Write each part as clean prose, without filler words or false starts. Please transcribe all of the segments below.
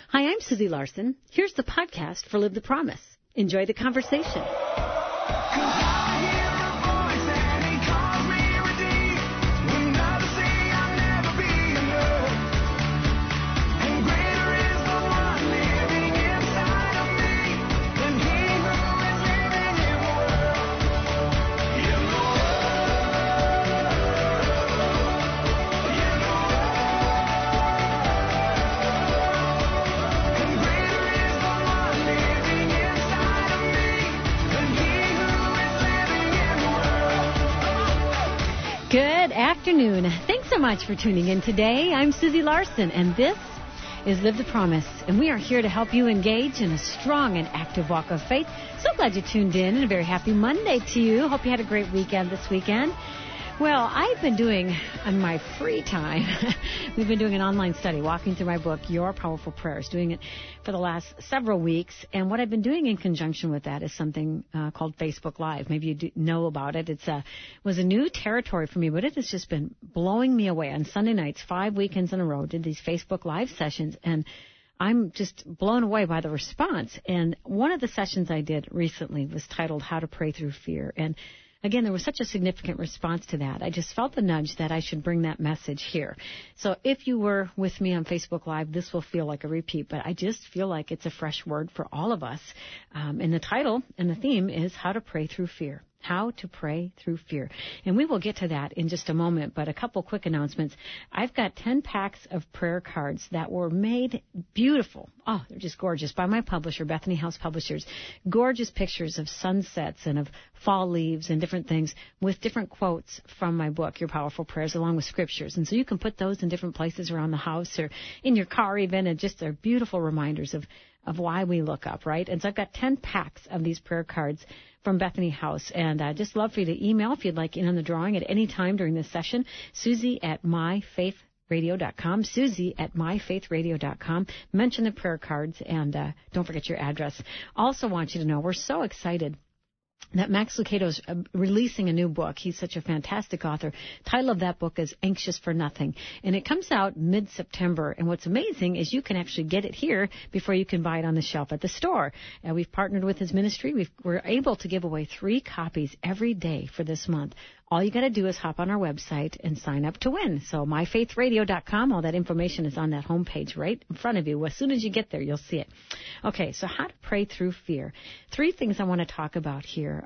Hi, I'm Susie Larson. Here's the podcast for Live the Promise. Enjoy the conversation. Good afternoon. Thanks so much for tuning in today. I'm Susie Larson, and this is Live the Promise. And we are here to help you engage in a strong and active walk of faith. So glad you tuned in, and a very happy Monday to you. Hope you had a great weekend this weekend. Well, I've been doing, on my free time, we've been doing an online study, walking through my book, Your Powerful Prayers, doing it for the last several weeks. And what I've been doing in conjunction with that is something called Facebook Live. Maybe you know about it. It was a new territory for me, but it has just been blowing me away. On Sunday nights, 5 weekends in a row, did these Facebook Live sessions, and I'm just blown away by the response. And one of the sessions I did recently was titled How to Pray Through Fear. And again, there was such a significant response to that. I just felt the nudge that I should bring that message here. So if you were with me on Facebook Live, this will feel like a repeat, but I just feel like it's a fresh word for all of us. And the title and the theme is How to Pray Through Fear. How to pray through fear. And we will get to that in just a moment, but a couple quick announcements. I've got 10 packs of prayer cards that were made beautiful. Oh, they're just gorgeous by my publisher, Bethany House Publishers. Gorgeous pictures of sunsets and of fall leaves and different things with different quotes from my book, Your Powerful Prayers, along with scriptures. And so you can put those in different places around the house or in your car even, and just they're beautiful reminders of why we look up, right? And so I've got 10 packs of these prayer cards from Bethany House, and I'd just love for you to email if you'd like in on the drawing at any time during this session, Susie@myfaithradio.com, Susie@myfaithradio.com. Mention the prayer cards, and don't forget your address. Also want you to know we're so excited that Max Lucado's releasing a new book. He's such a fantastic author. Title of that book is Anxious for Nothing, and it comes out mid-September. And what's amazing is you can actually get it here before you can buy it on the shelf at the store. We've partnered with his ministry. We're able to give away 3 copies every day for this month. All you got to do is hop on our website and sign up to win. So myfaithradio.com, all that information is on that homepage right in front of you. As soon as you get there, you'll see it. Okay, so how to pray through fear. 3 things I want to talk about here.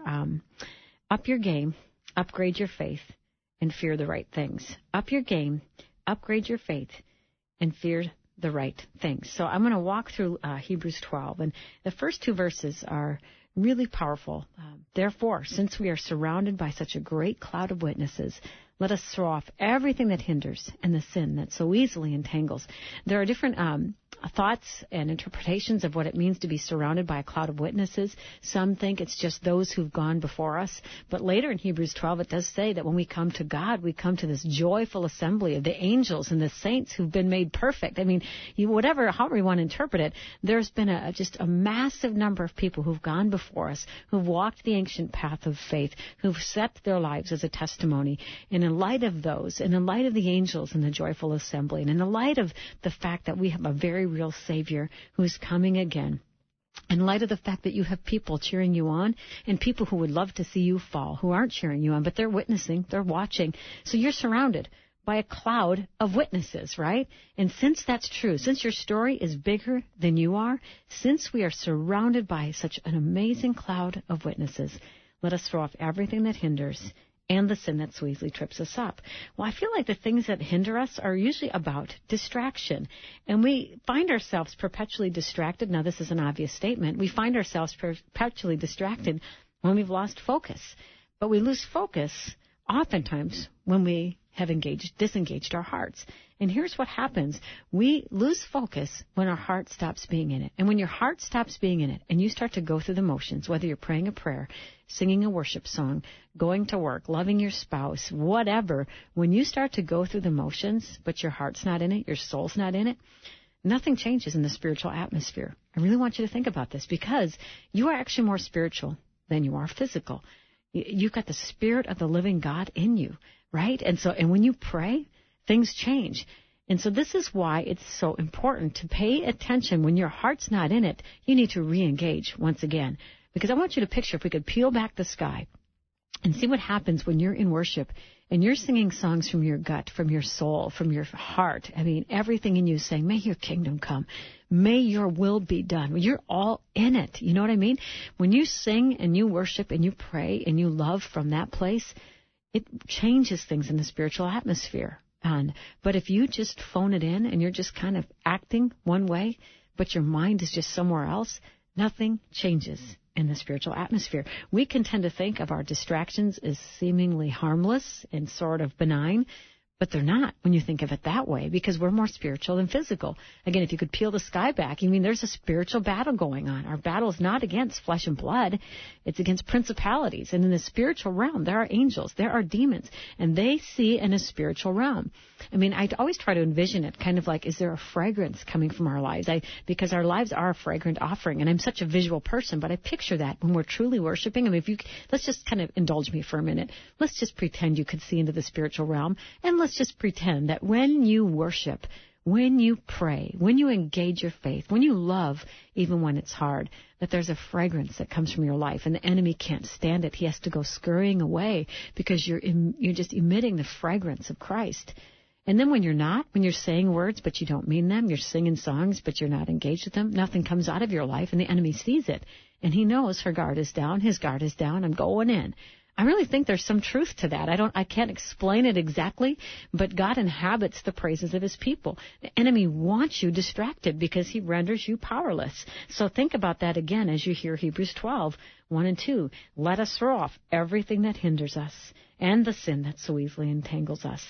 Up your game, upgrade your faith, and fear the right things. Up your game, upgrade your faith, and fear the right things. So I'm going to walk through Hebrews 12, and the first 2 verses are really powerful. Therefore, since we are surrounded by such a great cloud of witnesses, let us throw off everything that hinders and the sin that so easily entangles. There are different thoughts and interpretations of what it means to be surrounded by a cloud of witnesses. Some think it's just those who've gone before us. But later in Hebrews 12, it does say that when we come to God, we come to this joyful assembly of the angels and the saints who've been made perfect. I mean, however you want to interpret it, there's been just a massive number of people who've gone before us, who've walked the ancient path of faith, who've set their lives as a testimony. And in light of those, and in light of the angels in the joyful assembly, and in the light of the fact that we have a very real Savior who's coming again, in light of the fact that you have people cheering you on and people who would love to see you fall, who aren't cheering you on, but they're witnessing, they're watching. So you're surrounded by a cloud of witnesses, right? And since that's true, since your story is bigger than you are, since we are surrounded by such an amazing cloud of witnesses, let us throw off everything that hinders and the sin that so easily trips us up. Well, I feel like the things that hinder us are usually about distraction. And we find ourselves perpetually distracted. Now, this is an obvious statement. We find ourselves perpetually distracted when we've lost focus. But we lose focus oftentimes when we have disengaged our hearts. And here's what happens. We lose focus when our heart stops being in it. And when your heart stops being in it and you start to go through the motions, whether you're praying a prayer, singing a worship song, going to work, loving your spouse, whatever, when you start to go through the motions, but your heart's not in it, your soul's not in it, nothing changes in the spiritual atmosphere. I really want you to think about this because you are actually more spiritual than you are physical. You've got the Spirit of the living God in you, right? And when you pray, things change. And so this is why it's so important to pay attention. When your heart's not in it, you need to re-engage once again. Because I want you to picture, if we could peel back the sky and see what happens when you're in worship and you're singing songs from your gut, from your soul, from your heart. I mean, everything in you saying, may your kingdom come. May your will be done. You're all in it. You know what I mean? When you sing and you worship and you pray and you love from that place, it changes things in the spiritual atmosphere. But if you just phone it in and you're just kind of acting one way, but your mind is just somewhere else, nothing changes in the spiritual atmosphere. We can tend to think of our distractions as seemingly harmless and sort of benign, but they're not when you think of it that way, because we're more spiritual than physical. Again, if you could peel the sky back, there's a spiritual battle going on. Our battle is not against flesh and blood. It's against principalities. And in the spiritual realm, there are angels, there are demons, and they see in a spiritual realm. I always try to envision it kind of like, is there a fragrance coming from our lives? Because our lives are a fragrant offering, and I'm such a visual person, but I picture that when we're truly worshiping. Let's just kind of indulge me for a minute. Let's just pretend you could see into the spiritual realm, and let's just pretend that when you worship, when you pray, when you engage your faith, when you love, even when it's hard, that there's a fragrance that comes from your life, and the enemy can't stand it. He has to go scurrying away because you're just emitting the fragrance of Christ. And then when you're saying words but you don't mean them, you're singing songs but you're not engaged with them, nothing comes out of your life, and the enemy sees it. And he knows her guard is down, his guard is down, I'm going in. I really think there's some truth to that. I can't explain it exactly, but God inhabits the praises of his people. The enemy wants you distracted because he renders you powerless. So think about that again as you hear Hebrews 12, 1 and 2. Let us throw off everything that hinders us and the sin that so easily entangles us.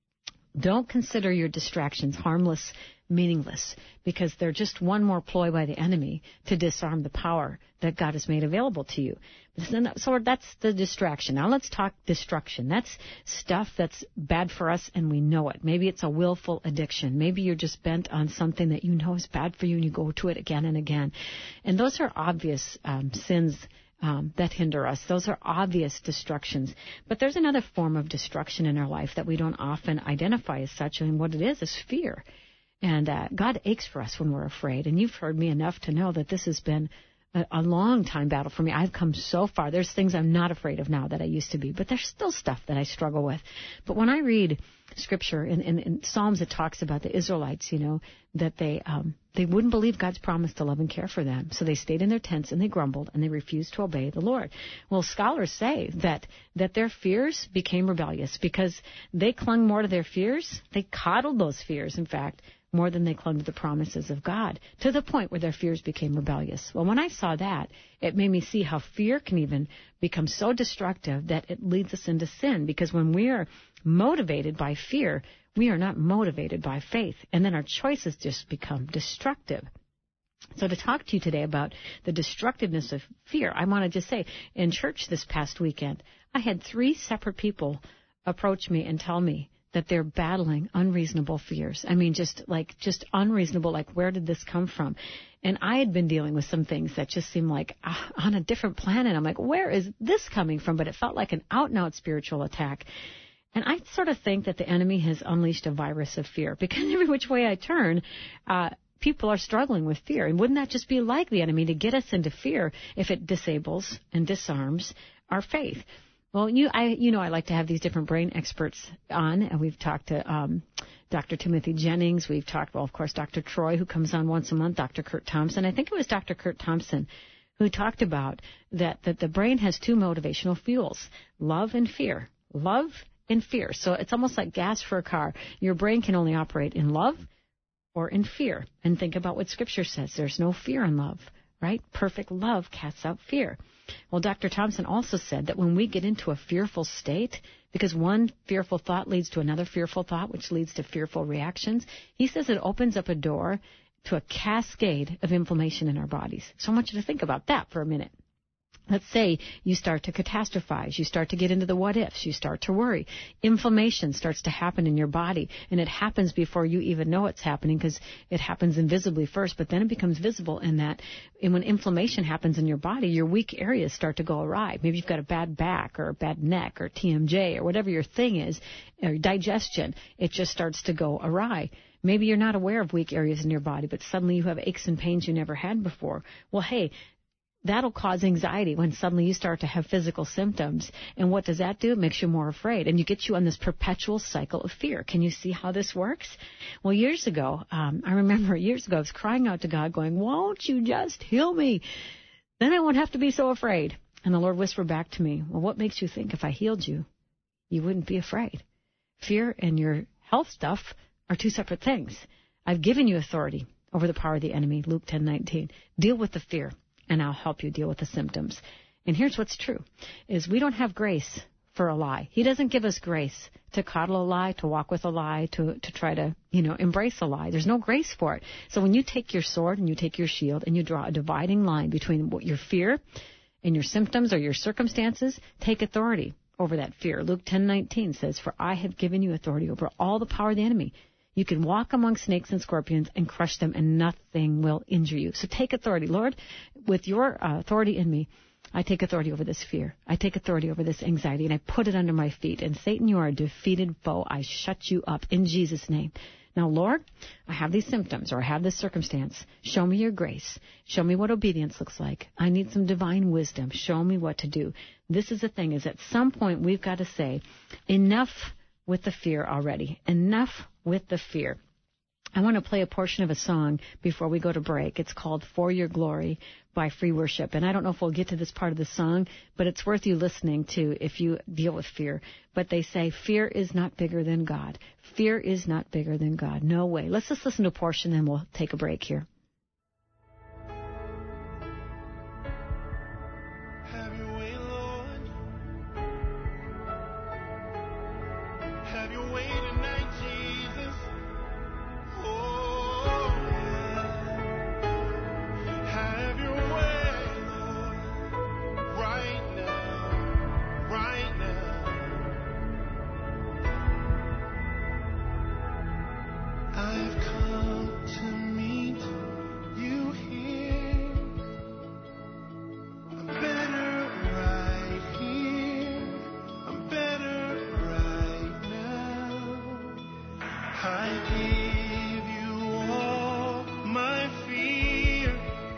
Don't consider your distractions harmless, meaningless, because they're just one more ploy by the enemy to disarm the power that God has made available to you. So that's the distraction. Now let's talk destruction. That's stuff that's bad for us and we know it. Maybe it's a willful addiction. Maybe you're just bent on something that you know is bad for you and you go to it again and again. And those are obvious sins that hinder us. Those are obvious destructions. But there's another form of destruction in our life that we don't often identify as such, and what it is fear. And God aches for us when we're afraid. And you've heard me enough to know that this has been a long time battle for me. I've come so far. There's things I'm not afraid of now that I used to be, but there's still stuff that I struggle with. But when I read Scripture in Psalms, it talks about the Israelites, that they wouldn't believe God's promise to love and care for them. So they stayed in their tents and they grumbled and they refused to obey the Lord. Well, scholars say that their fears became rebellious because they clung more to their fears. They coddled those fears, in fact, more than they clung to the promises of God, to the point where their fears became rebellious. Well, when I saw that, it made me see how fear can even become so destructive that it leads us into sin, because when we are motivated by fear, we are not motivated by faith, and then our choices just become destructive. So to talk to you today about the destructiveness of fear, I want to just say, in church this past weekend, I had 3 separate people approach me and tell me that they're battling unreasonable fears. Just unreasonable, like, where did this come from? And I had been dealing with some things that just seemed like on a different planet. I'm like, where is this coming from? But it felt like an out-and-out spiritual attack. And I sort of think that the enemy has unleashed a virus of fear, because every which way I turn, people are struggling with fear. And wouldn't that just be like the enemy to get us into fear if it disables and disarms our faith? Well, I like to have these different brain experts on, and we've talked to Dr. Timothy Jennings. We've talked, of course, Dr. Troy, who comes on once a month, Dr. Kurt Thompson. I think it was Dr. Kurt Thompson who talked about that the brain has 2 motivational fuels, love and fear. Love and fear. So it's almost like gas for a car. Your brain can only operate in love or in fear. And think about what Scripture says. There's no fear in love, right? Perfect love casts out fear. Well, Dr. Thompson also said that when we get into a fearful state, because one fearful thought leads to another fearful thought, which leads to fearful reactions, he says it opens up a door to a cascade of inflammation in our bodies. So I want you to think about that for a minute. Let's say you start to catastrophize, you start to get into the what-ifs, you start to worry. Inflammation starts to happen in your body, and it happens before you even know it's happening because it happens invisibly first, but then it becomes visible in that. And when inflammation happens in your body, your weak areas start to go awry. Maybe you've got a bad back or a bad neck or TMJ or whatever your thing is, or digestion. It just starts to go awry. Maybe you're not aware of weak areas in your body, but suddenly you have aches and pains you never had before. Well, hey, that'll cause anxiety when suddenly you start to have physical symptoms. And what does that do? It makes you more afraid. And you get you on this perpetual cycle of fear. Can you see how this works? Well, years ago, I remember years ago, I was crying out to God going, won't you just heal me? Then I won't have to be so afraid. And the Lord whispered back to me, well, what makes you think if I healed you, you wouldn't be afraid? Fear and your health stuff are two separate things. I've given you authority over the power of the enemy, Luke 10:19. Deal with the fear, and I'll help you deal with the symptoms. And here's what's true, is we don't have grace for a lie. He doesn't give us grace to coddle a lie, to walk with a lie, to try to, embrace a lie. There's no grace for it. So when you take your sword and you take your shield and you draw a dividing line between what your fear and your symptoms or your circumstances, take authority over that fear. Luke 10:19 says, for I have given you authority over all the power of the enemy. You can walk among snakes and scorpions and crush them, and nothing will injure you. So take authority. Lord, with your authority in me, I take authority over this fear. I take authority over this anxiety, and I put it under my feet. And Satan, you are a defeated foe. I shut you up in Jesus' name. Now, Lord, I have these symptoms, or I have this circumstance. Show me your grace. Show me what obedience looks like. I need some divine wisdom. Show me what to do. This is the thing, is at some point we've got to say, enough with the fear already. Enough with the fear. I want to play a portion of a song before we go to break. It's called For Your Glory by Free Worship. And I don't know if we'll get to this part of the song, but it's worth you listening to if you deal with fear. But they say, fear is not bigger than God. Fear is not bigger than God. No way. Let's just listen to a portion, and we'll take a break here. Have your way, Lord. Have your way tonight, Jesus. Oh, have your way, Lord. Right now, right now. I've come to meet you here. I'm better right here. I'm better right now. I give you all my fear.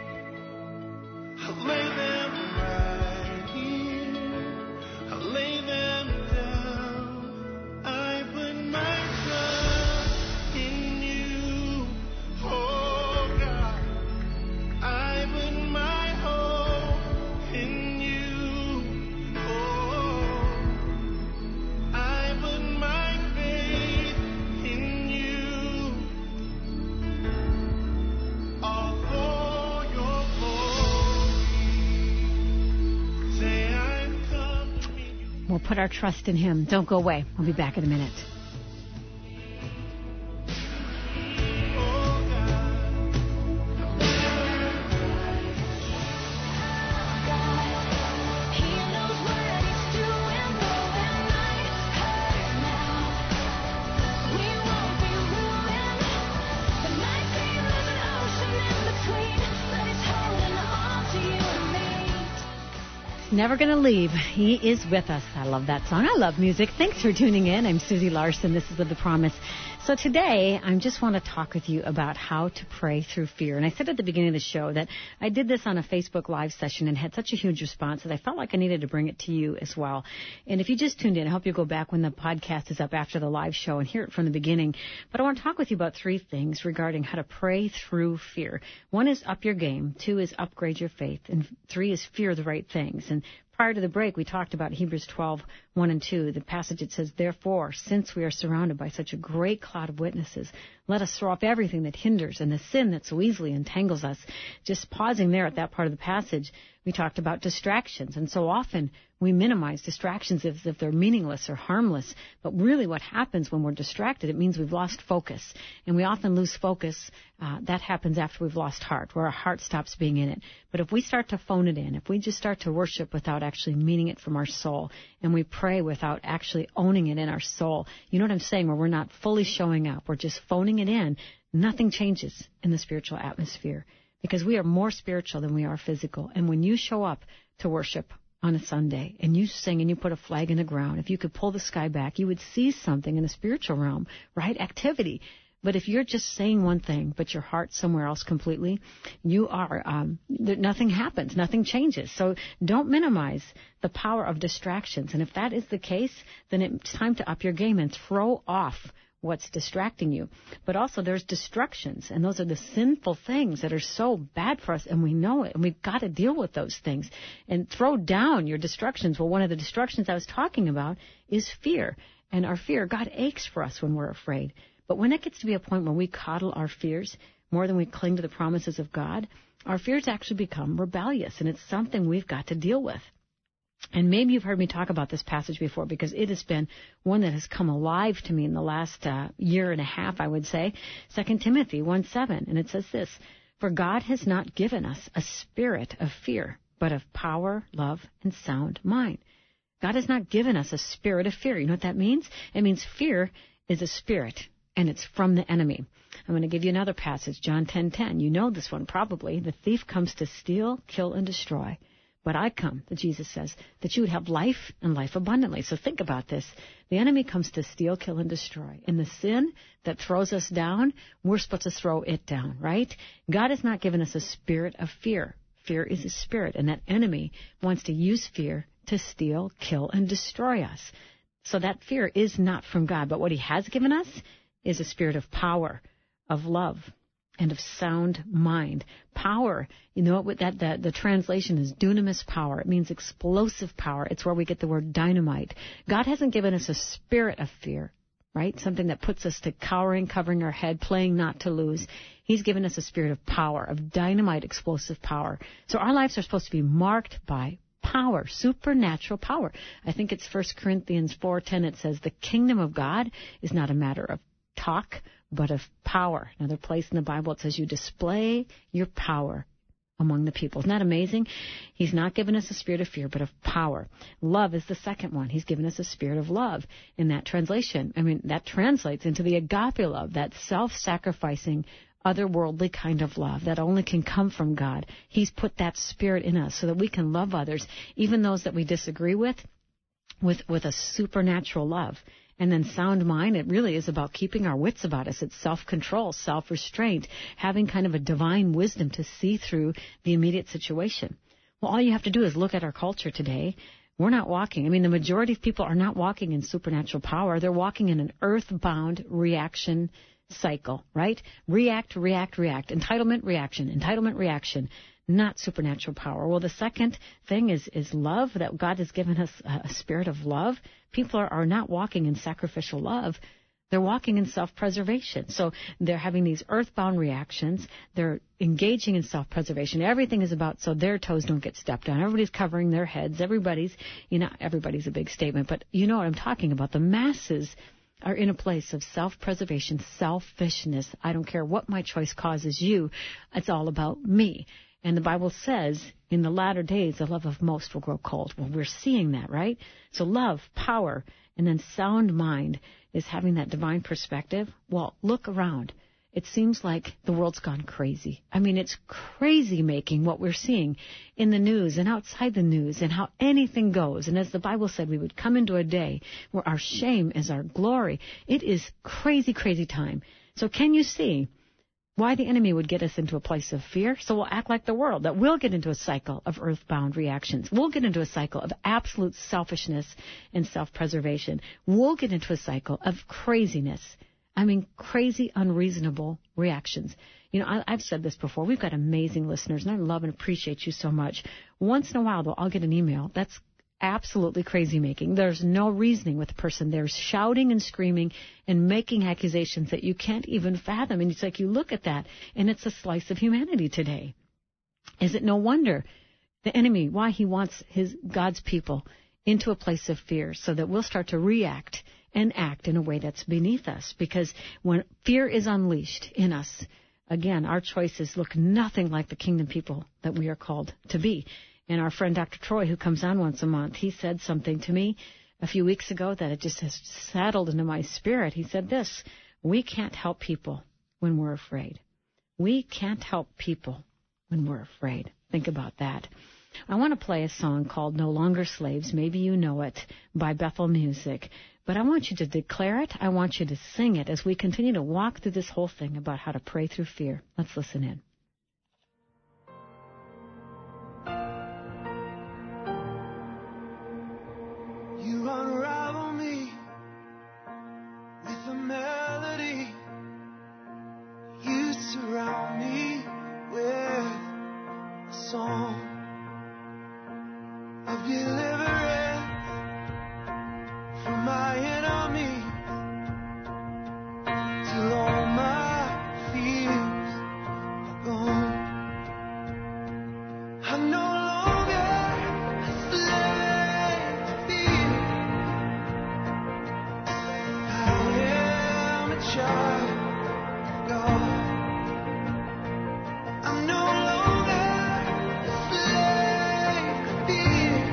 I lay them right here. I lay them down. I put my trust in you. Oh God. I put my hope in you. Oh, I put my faith in you. All for your glory. Say I've come to meet you. We'll put our trust in him. Don't go away. We'll be back in a minute. Oh God. He knows what he's doing, though it might hurt now. We won't be ruined. There might be an ocean in between, but it's holding on to you and me. Never going to leave. He is with us. I love that song. I love music. Thanks for tuning in. I'm Susie Larson. This is Live the Promise. So today, I just want to talk with you about how to pray through fear. And I said at the beginning of the show that I did this on a Facebook Live session and had such a huge response that I felt like I needed to bring it to you as well. And if you just tuned in, I hope you'll go back when the podcast is up after the live show and hear it from the beginning. But I want to talk with you about three things regarding how to pray through fear. One is up your game. Two is upgrade your faith. And three is fear the right things. And prior to the break, we talked about Hebrews 12:1 and 2. The passage, it says, therefore, since we are surrounded by such a great cloud of witnesses, let us throw off everything that hinders and the sin that so easily entangles us. Just pausing there at that part of the passage, We talked about distractions, and so often we minimize distractions as if they're meaningless or harmless. But really what happens when we're distracted, it means we've lost focus. And we often lose focus. That happens after we've lost heart, where our heart stops being in it. But if we start to phone it in, if we just start to worship without actually meaning it from our soul, and we pray without actually owning it in our soul, you know what I'm saying, where we're not fully showing up, we're just phoning it in, nothing changes in the spiritual atmosphere. Because we are more spiritual than we are physical. And when you show up to worship on a Sunday and you sing and you put a flag in the ground, if you could pull the sky back, you would see something in the spiritual realm, right? Activity. But if you're just saying one thing, but your heart's somewhere else completely, you are, nothing happens, nothing changes. So don't minimize the power of distractions. And if that is the case, then it's time to up your game and throw off what's distracting you. But also there's destructions, and those are the sinful things that are so bad for us, and we know it, and we've got to deal with those things and throw down your destructions. Well, one of the destructions I was talking about is fear, and our fear, God aches for us when we're afraid. But when it gets to be a point where we coddle our fears more than we cling to the promises of God, our fears actually become rebellious, and it's something we've got to deal with. And maybe you've heard me talk about this passage before, because it has been one that has come alive to me in the last year and a half, I would say. 2 Timothy 1:7, and it says this, "For God has not given us a spirit of fear, but of power, love, and sound mind." God has not given us a spirit of fear. You know what that means? It means fear is a spirit, and it's from the enemy. I'm going to give you another passage, John 10:10. You know this one probably. "The thief comes to steal, kill, and destroy. But I come," that Jesus says, "that you would have life and life abundantly." So think about this. The enemy comes to steal, kill, and destroy. And the sin that throws us down, we're supposed to throw it down, right? God has not given us a spirit of fear. Fear is a spirit, and that enemy wants to use fear to steal, kill, and destroy us. So that fear is not from God. But what he has given us is a spirit of power, of love, and of sound mind. Power, you know what that the translation is dunamis power. It means explosive power. It's where we get the word dynamite. God hasn't given us a spirit of fear, right? Something that puts us to cowering, covering our head, playing not to lose. He's given us a spirit of power, of dynamite, explosive power. So our lives are supposed to be marked by power, supernatural power. I think it's 1 Corinthians 4:10. It says, "The kingdom of God is not a matter of talk, but of power." Another place in the Bible, it says you display your power among the people. Isn't that amazing? He's not given us a spirit of fear, but of power. Love is the second one. He's given us a spirit of love in that translation. I mean, that translates into the agape love, that self-sacrificing, otherworldly kind of love that only can come from God. He's put that spirit in us so that we can love others, even those that we disagree with a supernatural love. And then sound mind, it really is about keeping our wits about us. It's self-control, self-restraint, having kind of a divine wisdom to see through the immediate situation. Well, all you have to do is look at our culture today. We're not walking. I mean, the majority of people are not walking in supernatural power. They're walking in an earthbound reaction cycle, right? React, react, react. Entitlement, reaction. Not supernatural power. Well, the second thing is love, that God has given us a spirit of love. People are not walking in sacrificial love. They're walking in self-preservation. So they're having these earthbound reactions. They're engaging in self-preservation. Everything is about so their toes don't get stepped on. Everybody's covering their heads. Everybody's a big statement, but you know what I'm talking about. The masses are in a place of self-preservation, selfishness. I don't care what my choice causes you. It's all about me. And the Bible says, in the latter days, the love of most will grow cold. Well, we're seeing that, right? So love, power, and then sound mind is having that divine perspective. Well, look around. It seems like the world's gone crazy. I mean, it's crazy making what we're seeing in the news and outside the news and how anything goes. And as the Bible said, we would come into a day where our shame is our glory. It is crazy, crazy time. So can you see why the enemy would get us into a place of fear? So we'll act like the world, that we'll get into a cycle of earthbound reactions. We'll get into a cycle of absolute selfishness and self-preservation. We'll get into a cycle of craziness. I mean, crazy, unreasonable reactions. You know, I've said this before. We've got amazing listeners, and I love and appreciate you so much. Once in a while, though, I'll get an email that's absolutely crazy making. There's no reasoning with the person. They're shouting and screaming and making accusations that you can't even fathom. And it's like you look at that, and it's a slice of humanity today. Is it no wonder the enemy, why he wants God's people into a place of fear, so that we'll start to react and act in a way that's beneath us. Because when fear is unleashed in us, again, our choices look nothing like the kingdom people that we are called to be. And our friend Dr. Troy, who comes on once a month, he said something to me a few weeks ago that it just has settled into my spirit. He said this: we can't help people when we're afraid. We can't help people when we're afraid. Think about that. I want to play a song called No Longer Slaves. Maybe you know it, by Bethel Music. But I want you to declare it. I want you to sing it as we continue to walk through this whole thing about how to pray through fear. Let's listen in. You unravel me with a melody. You surround me with a song of deliverance from my enemies, till all my fears are gone. I'm no longer a slave to fear. I am a child of God. I'm no longer a slave to fear.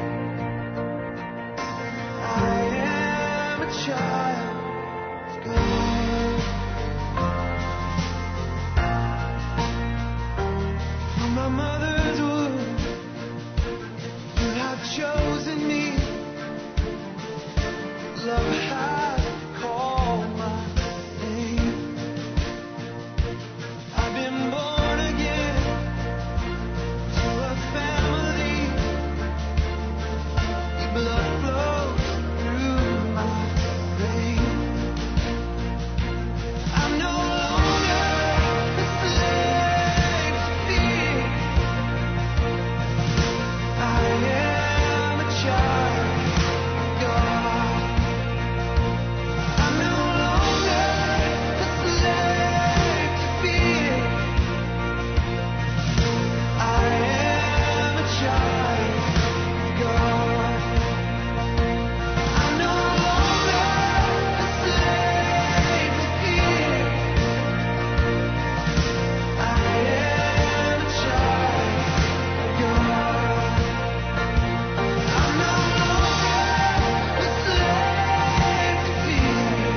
I am a child of God. From my mother's womb, you have chosen me. Love has called my name. I've been born again to a family. Your blood flows through my veins. I'm no longer a slave to fear. I am a child of God. I'm no longer a slave to fear. I am a child of God. I'm no longer a slave to fear. I am a child of God. I'm no longer a slave to fear.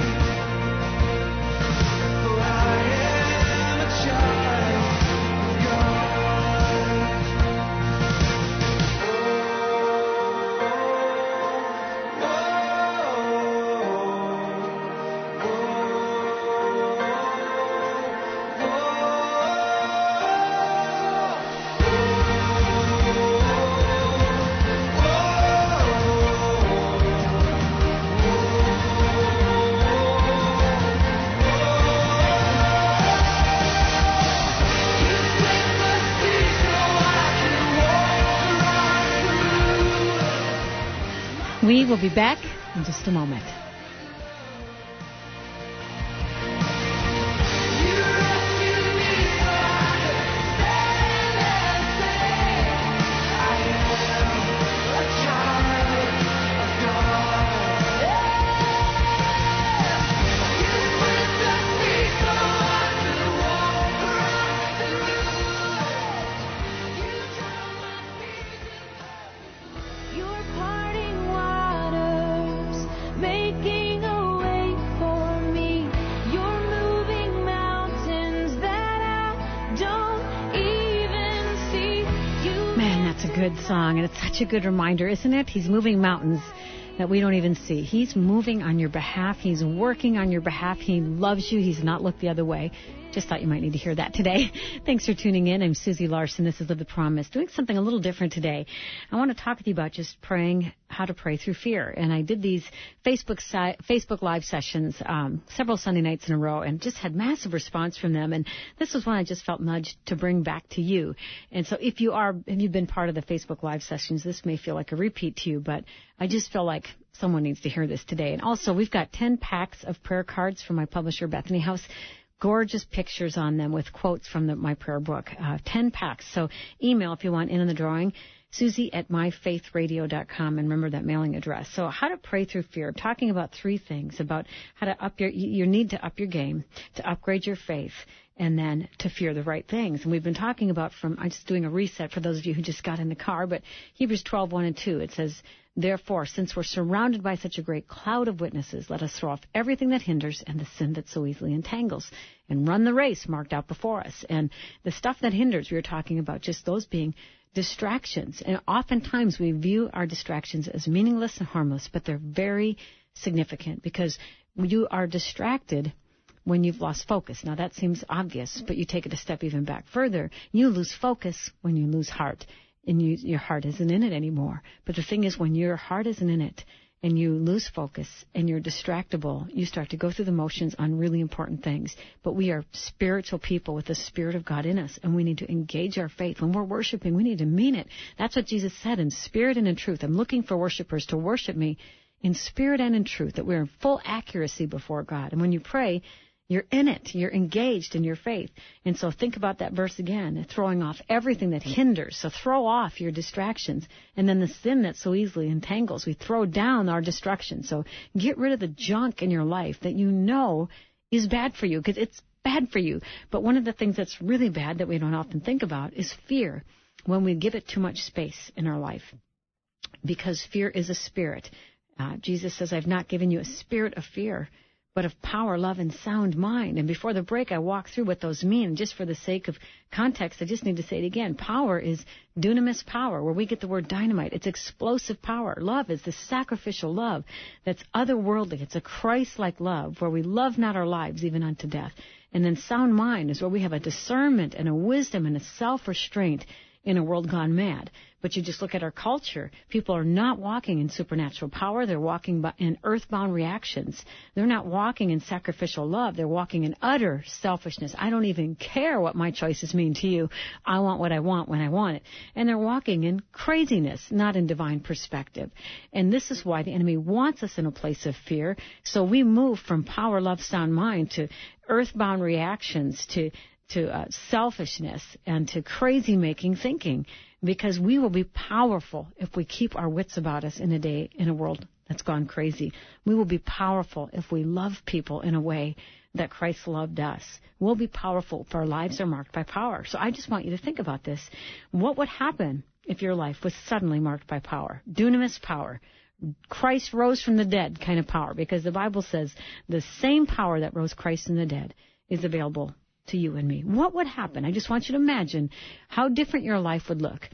For I am a child of God. We will be back in just a moment. You're parting waters, making a way for me. You're moving mountains that I don't even see. Man, that's a good song, and it's such a good reminder, isn't it? He's moving mountains that we don't even see. He's moving on your behalf. He's working on your behalf. He loves you. He's not looked the other way. Just thought you might need to hear that today. Thanks for tuning in. I'm Susie Larson. This is Live the Promise. Doing something a little different today. I want to talk with you about just praying, how to pray through fear. And I did these Facebook Live sessions several Sunday nights in a row and just had massive response from them. And this was one I just felt nudged to bring back to you. And so if you've been part of the Facebook Live sessions, this may feel like a repeat to you, but I just feel like someone needs to hear this today. And also, we've got 10 packs of prayer cards from my publisher, Bethany House. gorgeous pictures on them with quotes from my prayer book, 10 packs. So email if you want in the drawing, Susie@myfaithradio.com, and remember that mailing address. So how to pray through fear. I'm talking about 3 things, about how to up your need to up your game, to upgrade your faith, and then to fear the right things. And we've been talking about I'm just doing a reset for those of you who just got in the car, but Hebrews 12:1 and 2, it says, therefore, since we're surrounded by such a great cloud of witnesses, let us throw off everything that hinders and the sin that so easily entangles, and run the race marked out before us. And the stuff that hinders, we were talking about, just those being distractions. And oftentimes we view our distractions as meaningless and harmless, but they're very significant because you are distracted when you've lost focus. Now, that seems obvious, but you take it a step even back further. You lose focus when you lose heart, and your heart isn't in it anymore. But the thing is, when your heart isn't in it and you lose focus and you're distractible, you start to go through the motions on really important things. But we are spiritual people with the Spirit of God in us, and we need to engage our faith. When we're worshiping, we need to mean it. That's what Jesus said, in spirit and in truth. I'm looking for worshipers to worship me in spirit and in truth, that we're in full accuracy before God. And when you pray, you're in it. You're engaged in your faith. And so think about that verse again, throwing off everything that hinders. So throw off your distractions. And then the sin that so easily entangles. We throw down our distractions. So get rid of the junk in your life that you know is bad for you, because it's bad for you. But one of the things that's really bad that we don't often think about is fear, when we give it too much space in our life. Because fear is a spirit. Jesus says, I've not given you a spirit of fear, but of power, love, and sound mind. And before the break, I walked through what those mean. And just for the sake of context, I just need to say it again. Power is dunamis power, where we get the word dynamite. It's explosive power. Love is the sacrificial love that's otherworldly. It's a Christ-like love, where we love not our lives, even unto death. And then sound mind is where we have a discernment and a wisdom and a self-restraint in a world gone mad. But you just look at our culture. People are not walking in supernatural power. They're walking in earthbound reactions. They're not walking in sacrificial love. They're walking in utter selfishness. I don't even care what my choices mean to you. I want what I want when I want it. And they're walking in craziness, not in divine perspective. And this is why the enemy wants us in a place of fear. So we move from power, love, sound mind to earthbound reactions, to selfishness, and to crazy-making thinking, because we will be powerful if we keep our wits about us in a world that's gone crazy. We will be powerful if we love people in a way that Christ loved us. We'll be powerful if our lives are marked by power. So I just want you to think about this. What would happen if your life was suddenly marked by power? Dunamis power. Christ rose from the dead kind of power, because the Bible says the same power that rose Christ from the dead is available to you and me. What would happen? I just want you to imagine how different your life would look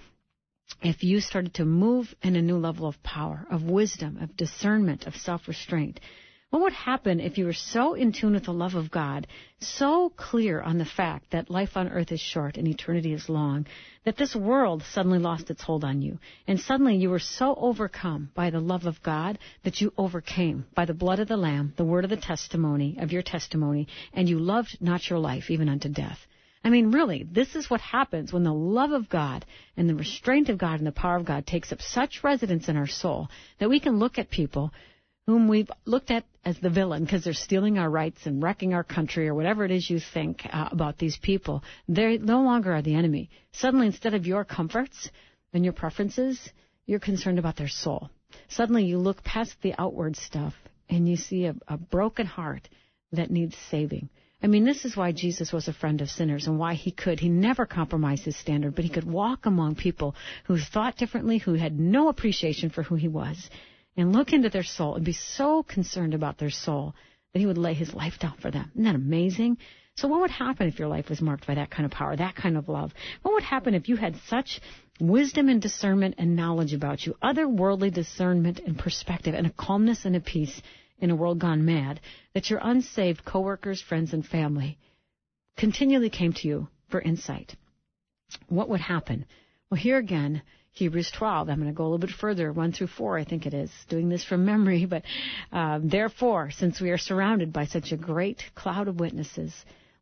if you started to move in a new level of power, of wisdom, of discernment, of self-restraint. What would happen if you were so in tune with the love of God, so clear on the fact that life on earth is short and eternity is long, that this world suddenly lost its hold on you, and suddenly you were so overcome by the love of God that you overcame by the blood of the Lamb, the word of the testimony, of your testimony, and you loved not your life even unto death. I mean, really, this is what happens when the love of God and the restraint of God and the power of God takes up such residence in our soul that we can look at people whom we've looked at as the villain because they're stealing our rights and wrecking our country, or whatever it is you think about these people. They no longer are the enemy. Suddenly, instead of your comforts and your preferences, you're concerned about their soul. Suddenly, you look past the outward stuff and you see a broken heart that needs saving. I mean, this is why Jesus was a friend of sinners, and why he never compromised his standard, but he could walk among people who thought differently, who had no appreciation for who he was, and look into their soul and be so concerned about their soul that he would lay his life down for them. Isn't that amazing? So what would happen if your life was marked by that kind of power, that kind of love? What would happen if you had such wisdom and discernment and knowledge about you, otherworldly discernment and perspective, and a calmness and a peace in a world gone mad, that your unsaved coworkers, friends, and family continually came to you for insight? What would happen? Well, here again, Hebrews 12. I'm going to go a little bit further, 1 through 4, I think it is, doing this from memory. But therefore, since we are surrounded by such a great cloud of witnesses,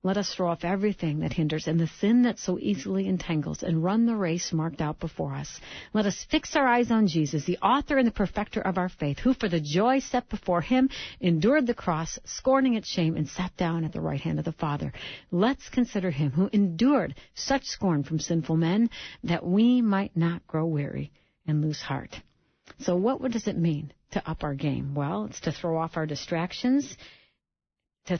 Let us throw off everything that hinders and the sin that so easily entangles and run the race marked out before us. Let us fix our eyes on Jesus, the author and the perfecter of our faith, who for the joy set before him endured the cross, scorning its shame, and sat down at the right hand of the Father. Let's consider him who endured such scorn from sinful men, that we might not grow weary and lose heart. So what does it mean to up our game? Well, it's to throw off our distractions, and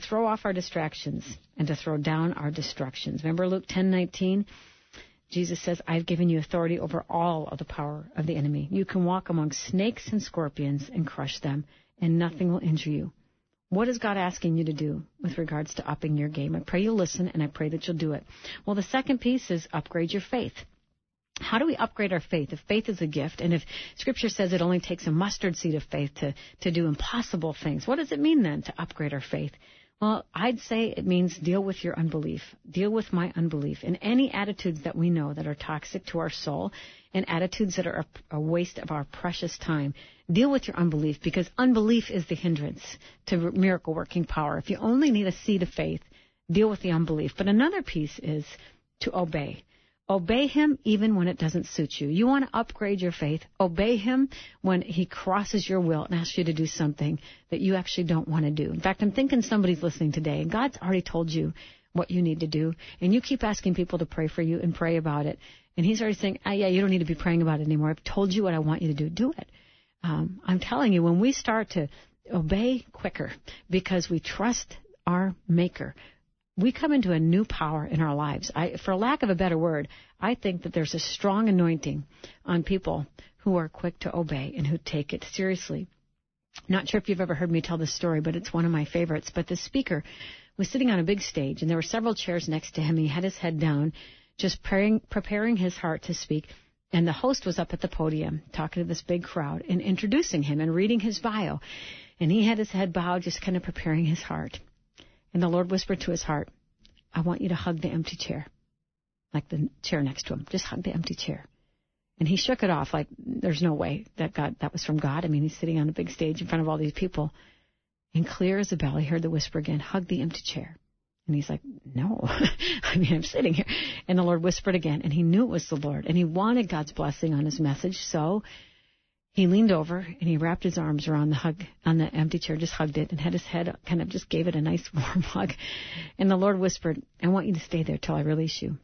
to throw down our destructions. Remember Luke 10:19? Jesus says, I've given you authority over all of the power of the enemy. You can walk among snakes and scorpions and crush them, and nothing will injure you. What is God asking you to do with regards to upping your game? I pray you'll listen, and I pray that you'll do it. Well, the second piece is upgrade your faith. How do we upgrade our faith? If faith is a gift, and if Scripture says it only takes a mustard seed of faith to do impossible things, what does it mean then to upgrade our faith? Well, I'd say it means deal with your unbelief. Deal with my unbelief. And any attitudes that we know that are toxic to our soul and attitudes that are a waste of our precious time, deal with your unbelief, because unbelief is the hindrance to miracle-working power. If you only need a seed of faith, deal with the unbelief. But another piece is to obey. Obey him even when it doesn't suit you. You want to upgrade your faith. Obey him when he crosses your will and asks you to do something that you actually don't want to do. In fact, I'm thinking somebody's listening today, and God's already told you what you need to do, and you keep asking people to pray for you and pray about it. And he's already saying, yeah, you don't need to be praying about it anymore. I've told you what I want you to do. Do it. I'm telling you, when we start to obey quicker because we trust our Maker, we come into a new power in our lives. For lack of a better word, I think that there's a strong anointing on people who are quick to obey and who take it seriously. Not sure if you've ever heard me tell this story, but it's one of my favorites. But the speaker was sitting on a big stage, and there were several chairs next to him. He had his head down, just preparing his heart to speak. And the host was up at the podium talking to this big crowd and introducing him and reading his bio. And he had his head bowed, just kind of preparing his heart. And the Lord whispered to his heart, I want you to hug the empty chair, like the chair next to him. Just hug the empty chair. And he shook it off like there's no way that was from God. I mean, he's sitting on a big stage in front of all these people. And clear as a bell, he heard the whisper again, hug the empty chair. And he's like, no, I mean, I'm sitting here. And the Lord whispered again, and he knew it was the Lord. And he wanted God's blessing on his message, so he leaned over and he wrapped his arms around the empty chair, just hugged it, and had his head, kind of just gave it a nice warm hug. And the Lord whispered, I want you to stay there till I release you.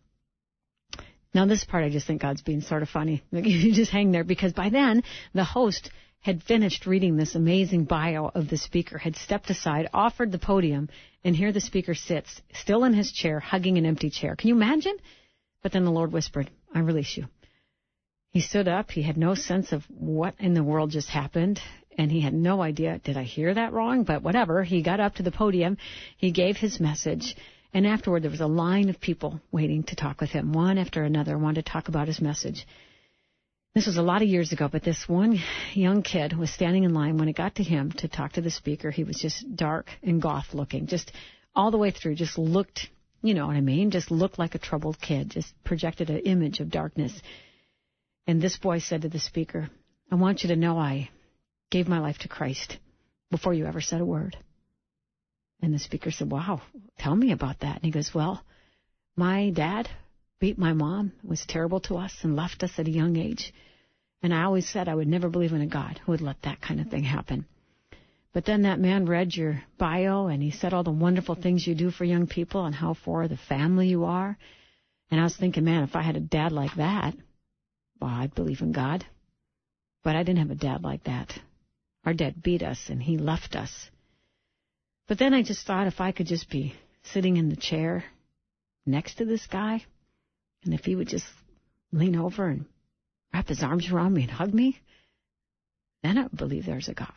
Now, this part, I just think God's being sort of funny. Like, you just hang there, because by then, the host had finished reading this amazing bio of the speaker, had stepped aside, offered the podium, and here the speaker sits, still in his chair, hugging an empty chair. Can you imagine? But then the Lord whispered, I release you. He stood up. He had no sense of what in the world just happened, and he had no idea, did I hear that wrong? But whatever. He got up to the podium. He gave his message, and afterward there was a line of people waiting to talk with him. One after another wanted to talk about his message. This was a lot of years ago, but this one young kid was standing in line. When it got to him to talk to the speaker, he was just dark and goth looking, just all the way through, just looked, you know what I mean, just looked like a troubled kid, just projected an image of darkness. And this boy said to the speaker, I want you to know I gave my life to Christ before you ever said a word. And the speaker said, wow, tell me about that. And he goes, well, my dad beat my mom, was terrible to us, and left us at a young age. And I always said I would never believe in a God who would let that kind of thing happen. But then that man read your bio, and he said all the wonderful things you do for young people and how for the family you are. And I was thinking, man, if I had a dad like that, well, I'd believe in God. But I didn't have a dad like that. Our dad beat us, and he left us. But then I just thought, if I could just be sitting in the chair next to this guy, and if he would just lean over and wrap his arms around me and hug me, then I would believe there's a God.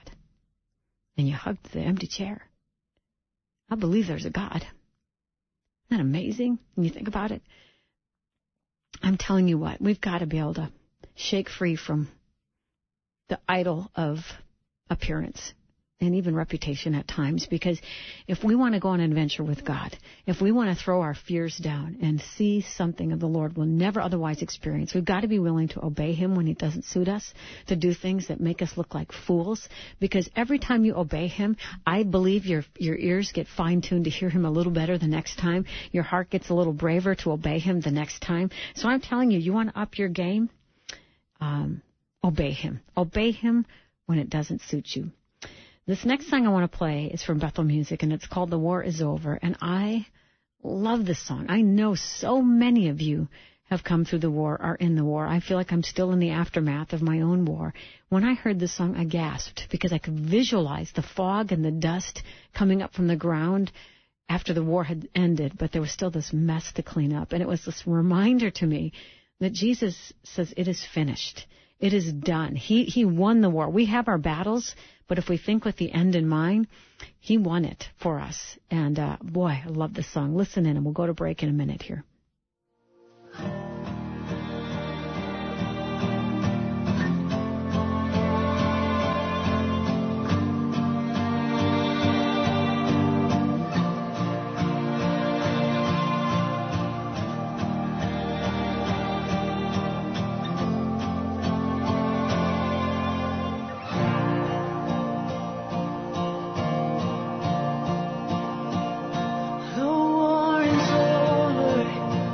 And you hugged the empty chair. I believe there's a God. Isn't that amazing when you think about it? I'm telling you what, we've got to be able to shake free from the idol of appearance, and even reputation at times, because if we want to go on an adventure with God, if we want to throw our fears down and see something of the Lord we'll never otherwise experience, we've got to be willing to obey Him when He doesn't suit us, to do things that make us look like fools, because every time you obey Him, I believe your ears get fine-tuned to hear Him a little better the next time. Your heart gets a little braver to obey Him the next time. So I'm telling you, you want to up your game? Obey Him. Obey Him when it doesn't suit you. This next song I want to play is from Bethel Music, and it's called The War Is Over. And I love this song. I know so many of you have come through the war, are in the war. I feel like I'm still in the aftermath of my own war. When I heard this song, I gasped because I could visualize the fog and the dust coming up from the ground after the war had ended, but there was still this mess to clean up. And it was this reminder to me that Jesus says it is finished. It is done. He won the war. We have our battles, but if we think with the end in mind, He won it for us. And boy, I love this song. Listen in, and we'll go to break in a minute here. The war is over.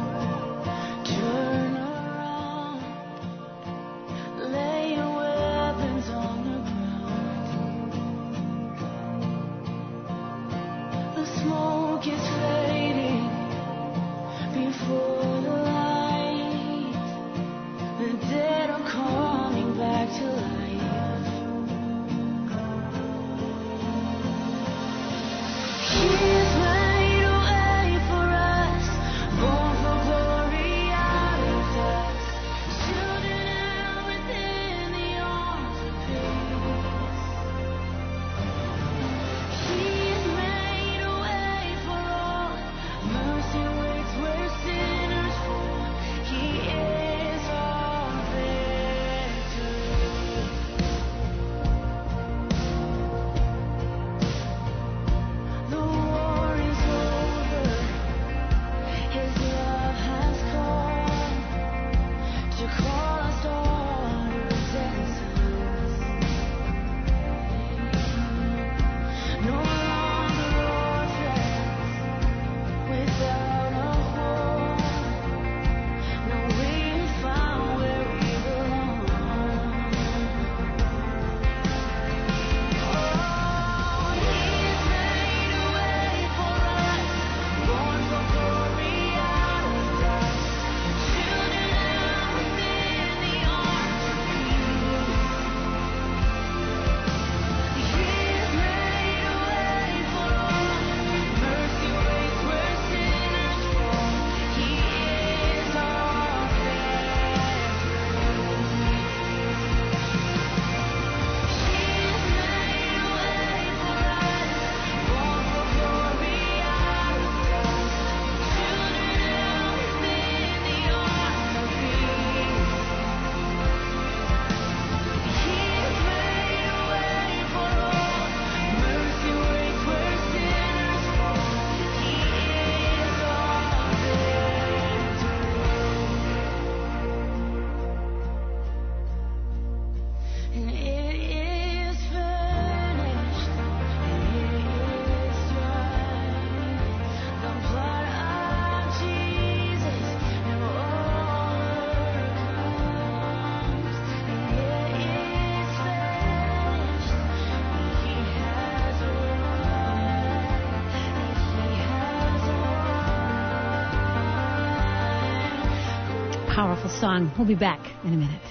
Powerful song. We'll be back in a minute.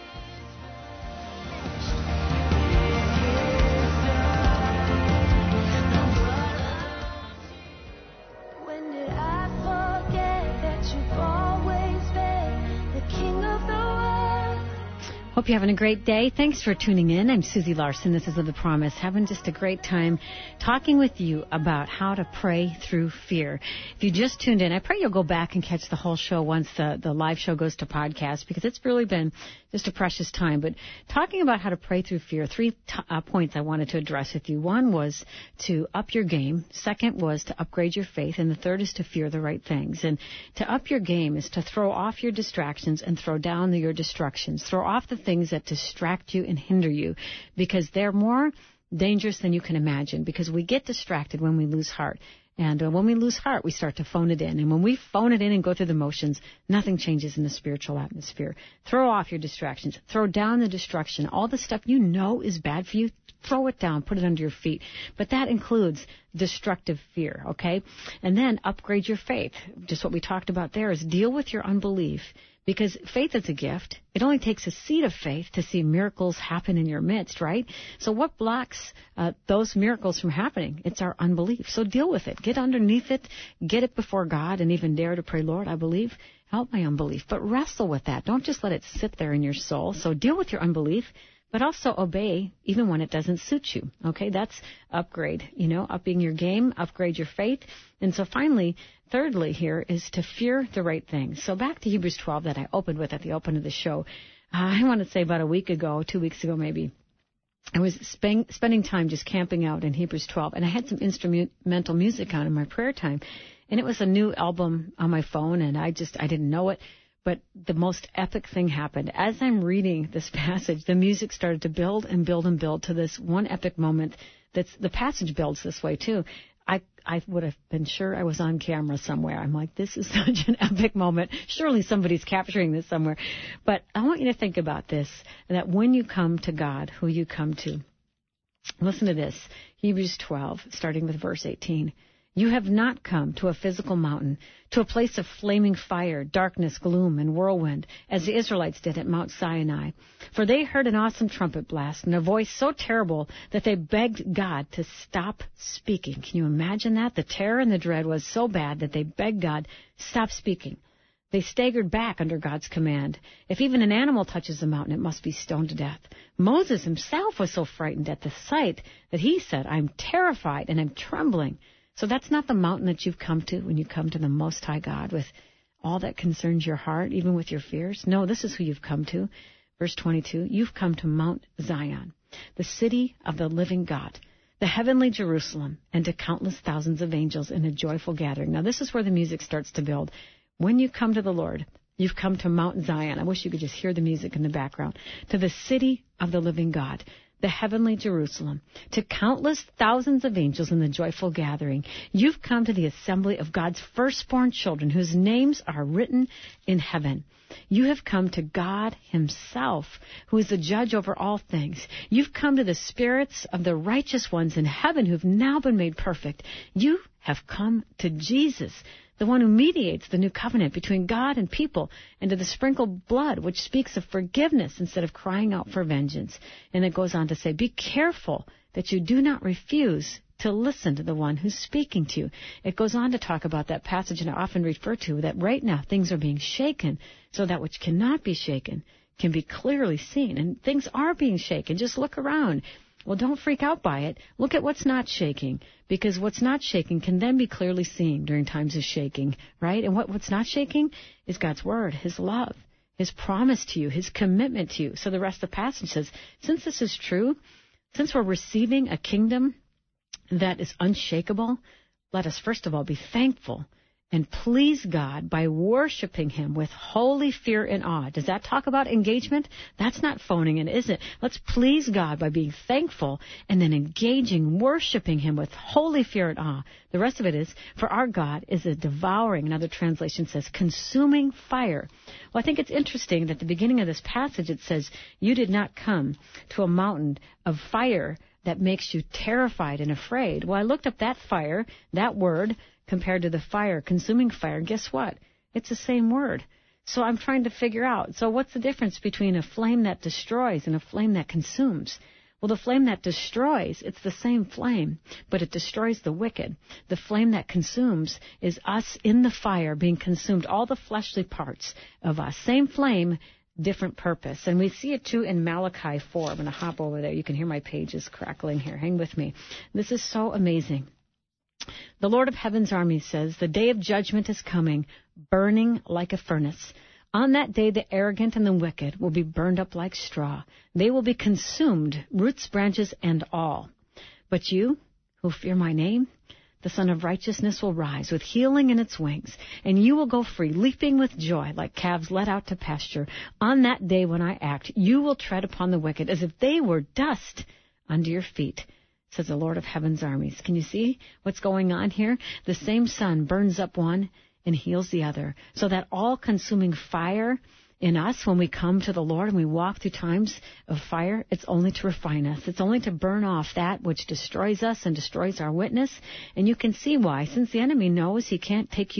When did I forget that you've always been the king of the world? Hope you're having a great day. Thanks for tuning in. I'm Susie Larson. This is Live the Promise. Having just a great time talking with you about how to pray through fear. If you just tuned in, I pray you'll go back and catch the whole show once the live show goes to podcast, because it's really been just a precious time. But talking about how to pray through fear, three points I wanted to address with you. One was to up your game. Second was to upgrade your faith. And the third is to fear the right things. And to up your game is to throw off your distractions and throw down your destructions. Throw off the things that distract you and hinder you, because they're more dangerous than you can imagine, because we get distracted when we lose heart. And when we lose heart, we start to phone it in. And when we phone it in and go through the motions, nothing changes in the spiritual atmosphere. Throw off your distractions. Throw down the destruction. All the stuff you know is bad for you, throw it down, put it under your feet. But that includes destructive fear, okay? And then upgrade your faith. Just what we talked about there is deal with your unbelief. Because faith is a gift. It only takes a seed of faith to see miracles happen in your midst, right? So what blocks those miracles from happening? It's our unbelief. So deal with it. Get underneath it. Get it before God, and even dare to pray, Lord, I believe. Help my unbelief. But wrestle with that. Don't just let it sit there in your soul. So deal with your unbelief, but also obey even when it doesn't suit you. Okay, that's upgrade, upping your game, upgrade your faith. And so finally, thirdly here is to fear the right things. So back to Hebrews 12 that I opened with at the open of the show. I want to say about a week ago, 2 weeks ago maybe, I was spending time just camping out in Hebrews 12, and I had some instrumental music on in my prayer time. And it was a new album on my phone, and I didn't know it. But the most epic thing happened. As I'm reading this passage, the music started to build and build and build to this one epic moment. The passage builds this way, too. I would have been sure I was on camera somewhere. I'm like, this is such an epic moment. Surely somebody's capturing this somewhere. But I want you to think about this, that when you come to God, who you come to. Listen to this. Hebrews 12, starting with verse 18. You have not come to a physical mountain, to a place of flaming fire, darkness, gloom, and whirlwind, as the Israelites did at Mount Sinai. For they heard an awesome trumpet blast and a voice so terrible that they begged God to stop speaking. Can you imagine that? The terror and the dread was so bad that they begged God, stop speaking. They staggered back under God's command. If even an animal touches the mountain, it must be stoned to death. Moses himself was so frightened at the sight that he said, I'm terrified and I'm trembling. So that's not the mountain that you've come to when you come to the Most High God with all that concerns your heart, even with your fears. No, this is who you've come to. Verse 22, you've come to Mount Zion, the city of the living God, the heavenly Jerusalem, and to countless thousands of angels in a joyful gathering. Now, this is where the music starts to build. When you come to the Lord, you've come to Mount Zion. I wish you could just hear the music in the background. To the city of the living God, the heavenly Jerusalem, to countless thousands of angels in the joyful gathering. You've come to the assembly of God's firstborn children, whose names are written in heaven. You have come to God himself, who is the judge over all things. You've come to the spirits of the righteous ones in heaven who've now been made perfect. You have come to Jesus, the one who mediates the new covenant between God and people, and to the sprinkled blood, which speaks of forgiveness instead of crying out for vengeance. And it goes on to say, be careful that you do not refuse to listen to the one who's speaking to you. It goes on to talk about that passage, and I often refer to that right now things are being shaken, so that which cannot be shaken can be clearly seen. And things are being shaken. Just look around. Well, don't freak out by it. Look at what's not shaking, because what's not shaking can then be clearly seen during times of shaking, right? And what's not shaking is God's word, his love, his promise to you, his commitment to you. So the rest of the passage says, since this is true, since we're receiving a kingdom that is unshakable, let us first of all be thankful and please God by worshiping him with holy fear and awe. Does that talk about engagement? That's not phoning in, is it? Let's please God by being thankful and then engaging, worshiping him with holy fear and awe. The rest of it is, for our God is a devouring, another translation says, consuming fire. Well, I think it's interesting that at the beginning of this passage it says, you did not come to a mountain of fire that makes you terrified and afraid. Well, I looked up that fire, that word, compared to the fire, consuming fire. And guess what? It's the same word. So I'm trying to figure out, so what's the difference between a flame that destroys and a flame that consumes? Well, the flame that destroys, it's the same flame, but it destroys the wicked. The flame that consumes is us in the fire being consumed, all the fleshly parts of us. Same flame, different purpose. And we see it too in Malachi 4. I'm going to hop over there. You can hear my pages crackling here. Hang with me. This is so amazing. The Lord of Heaven's army says, the day of judgment is coming, burning like a furnace. On that day, the arrogant and the wicked will be burned up like straw. They will be consumed, roots, branches, and all. But you, who fear my name, the Son of Righteousness will rise with healing in its wings, and you will go free, leaping with joy like calves led out to pasture. On that day when I act, you will tread upon the wicked as if they were dust under your feet, says the Lord of Heaven's armies. Can you see what's going on here? The same sun burns up one and heals the other, so that all-consuming fire in us, when we come to the Lord and we walk through times of fire, it's only to refine us. It's only to burn off that which destroys us and destroys our witness. And you can see why. Since the enemy knows he can't take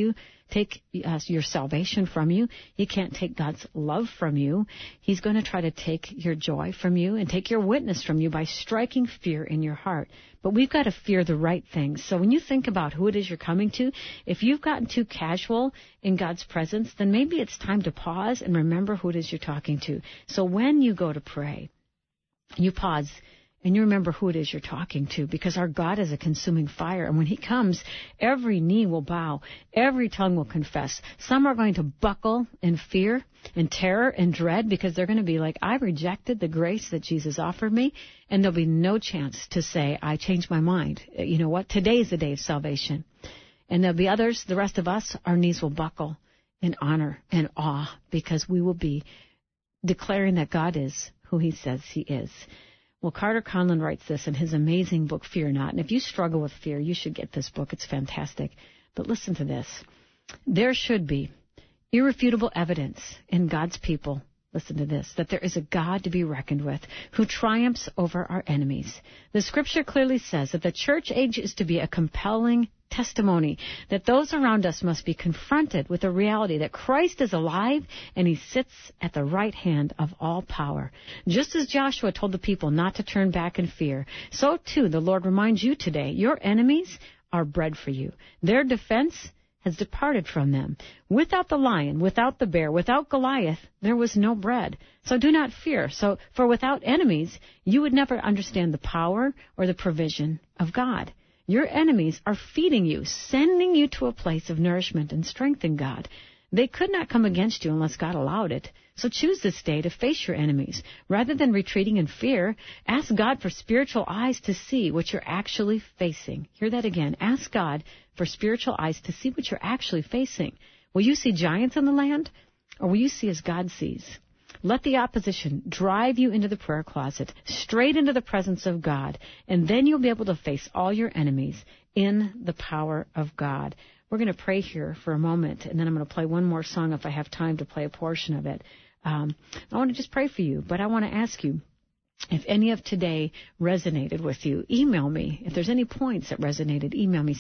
your salvation from you, he can't take God's love from you, he's going to try to take your joy from you and take your witness from you by striking fear in your heart. But we've got to fear the right things. So when you think about who it is you're coming to, if you've gotten too casual in God's presence, then maybe it's time to pause and remember who it is you're talking to. So when you go to pray, you pause and you remember who it is you're talking to, because our God is a consuming fire. And when he comes, every knee will bow, every tongue will confess. Some are going to buckle in fear and terror and dread, because they're going to be like, I rejected the grace that Jesus offered me, and there'll be no chance to say, I changed my mind. You know what? Today is the day of salvation. And there'll be others, the rest of us, our knees will buckle in honor and awe, because we will be declaring that God is who he says he is. Well, Carter Conlon writes this in his amazing book, Fear Not. And if you struggle with fear, you should get this book. It's fantastic. But listen to this. There should be irrefutable evidence in God's people, listen to this, that there is a God to be reckoned with who triumphs over our enemies. The scripture clearly says that the church age is to be a compelling testimony, that those around us must be confronted with the reality that Christ is alive and he sits at the right hand of all power. Just as Joshua told the people not to turn back in fear, so too the Lord reminds you today, your enemies are bread for you. Their defense has departed from them. Without the lion, without the bear, without Goliath, there was no bread. So do not fear. For without enemies, you would never understand the power or the provision of God. Your enemies are feeding you, sending you to a place of nourishment and strength in God. They could not come against you unless God allowed it. So choose this day to face your enemies. Rather than retreating in fear, ask God for spiritual eyes to see what you're actually facing. Hear that again. Ask God for spiritual eyes to see what you're actually facing. Will you see giants in the land, or will you see as God sees? Let the opposition drive you into the prayer closet, straight into the presence of God, and then you'll be able to face all your enemies in the power of God. We're going to pray here for a moment, and then I'm going to play one more song if I have time to play a portion of it. I want to just pray for you, but I want to ask you, if any of today resonated with you, email me. If there's any points that resonated, email me,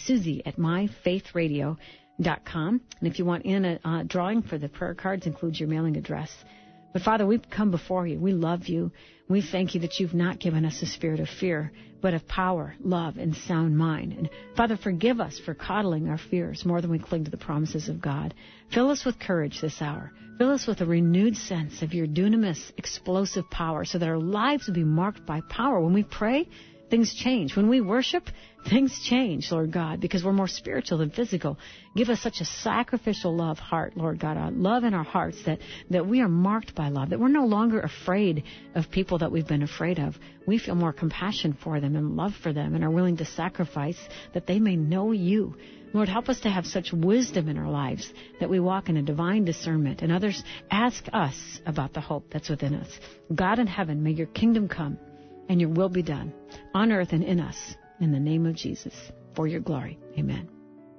Susie@myfaithradio.com. And if you want in a drawing for the prayer cards, include your mailing address. But, Father, we've come before you. We love you. We thank you that you've not given us a spirit of fear, but of power, love, and sound mind. And, Father, forgive us for coddling our fears more than we cling to the promises of God. Fill us with courage this hour. Fill us with a renewed sense of your dunamis, explosive power, so that our lives will be marked by power. When we pray, things change. When we worship, things change, Lord God, because we're more spiritual than physical. Give us such a sacrificial love heart, Lord God, a love in our hearts that we are marked by love, that we're no longer afraid of people that we've been afraid of. We feel more compassion for them and love for them and are willing to sacrifice that they may know you. Lord, help us to have such wisdom in our lives that we walk in a divine discernment, and others ask us about the hope that's within us. God in heaven, may your kingdom come and your will be done on earth and in us, in the name of Jesus, for your glory. Amen.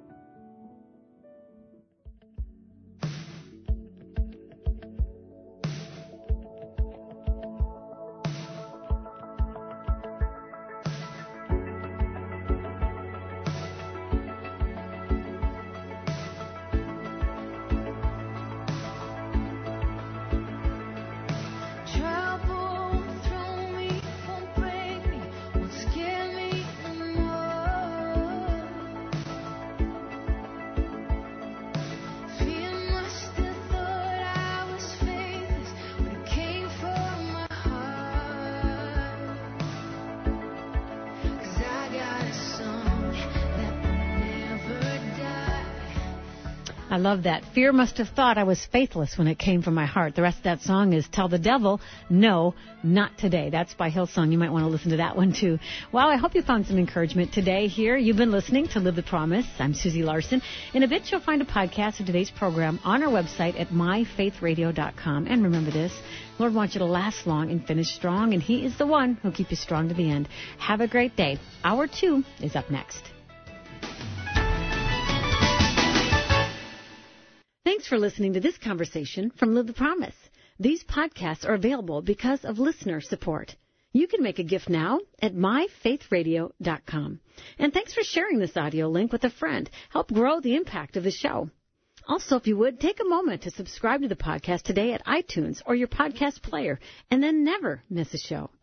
Trouble throw me, won't break me, won't scare me no more. I love that. Fear must have thought I was faithless when it came from my heart. The rest of that song is Tell the Devil, No, Not Today. That's by Hillsong. You might want to listen to that one, too. Well, I hope you found some encouragement today here. You've been listening to Live the Promise. I'm Susie Larson. In a bit, you'll find a podcast of today's program on our website at myfaithradio.com. And remember this, Lord wants you to last long and finish strong, and He is the one who'll keep you strong to the end. Have a great day. Hour 2 is up next. Thanks for listening to this conversation from Live the Promise. These podcasts are available because of listener support. You can make a gift now at myfaithradio.com. And thanks for sharing this audio link with a friend. Help grow the impact of the show. Also, if you would, take a moment to subscribe to the podcast today at iTunes or your podcast player, and then never miss a show.